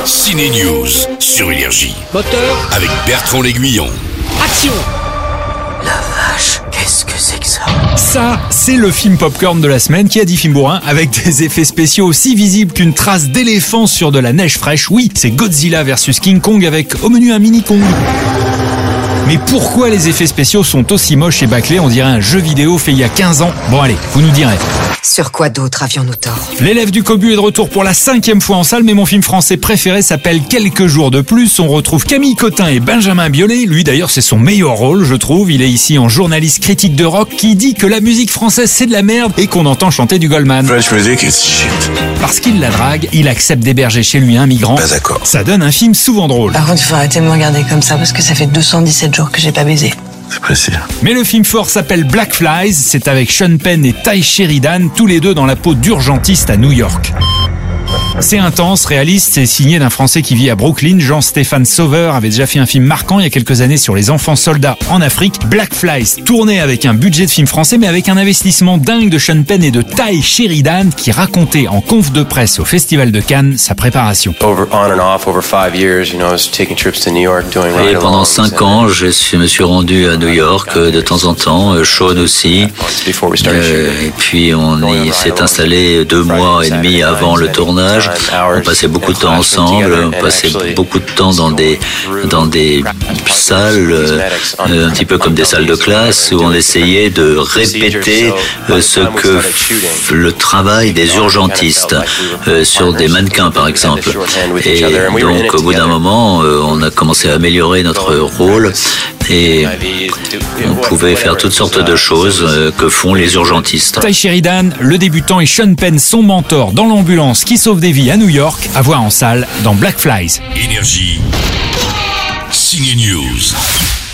Ciné News sur Énergie. Moteur, Avec Bertrand L'Aiguillon. action! La vache, qu'est-ce que c'est que ça? Ça, c'est le film popcorn de la semaine qui a dit film bourrin avec des effets spéciaux aussi visibles qu'une trace d'éléphant sur de la neige fraîche. Oui, c'est Godzilla vs King Kong avec au menu un mini Kong. Mais pourquoi les effets spéciaux sont aussi moches et bâclés? On dirait un jeu vidéo fait il y a 15 ans. Bon allez, vous nous direz. Sur quoi d'autre avions-nous tort? L'élève du Cobu est de retour pour la 5e fois en salle, mais mon film français préféré s'appelle Quelques jours de plus. On retrouve Camille Cotin et Benjamin Biolay. Lui d'ailleurs c'est son meilleur rôle, je trouve. Il est ici en journaliste critique de rock qui dit que la musique française c'est de la merde et qu'on entend chanter du Goldman. French music is shit. Parce qu'il la drague, il accepte d'héberger chez lui un migrant. Pas d'accord. Ça donne un film souvent drôle. Par contre, il faut arrêter de me regarder comme ça parce que ça fait 217 jours que j'ai pas baisé. C'est précis. Mais le film fort s'appelle Black Flies. C'est avec Sean Penn et Ty Sheridan, tous les deux dans la peau d'urgentistes à New York. C'est intense, réaliste, c'est signé d'un Français qui vit à Brooklyn. Jean-Stéphane Sauveur avait déjà fait un film marquant il y a quelques années sur les enfants soldats en Afrique. Black Flies, tourné avec un budget de film français mais avec un investissement dingue de Sean Penn et de Ty Sheridan qui racontait en conf de presse au Festival de Cannes sa préparation. Et pendant 5 ans, je me suis rendu à New York de temps en temps, Sean aussi. Et puis on y s'est installé 2 mois et demi avant le tournage. On passait beaucoup de temps ensemble, on passait beaucoup de temps dans des salles, un petit peu comme des salles de classe, où on essayait de répéter ce que le travail des urgentistes sur des mannequins par exemple. Et donc au bout d'un moment, on a commencé à améliorer notre rôle et on pouvait faire toutes sortes de choses que font les urgentistes. Ty Sheridan, le débutant, et Sean Penn, son mentor dans l'ambulance qui sauve des vies à New York, à voir en salle dans Black Flies. Énergie. Ciné News.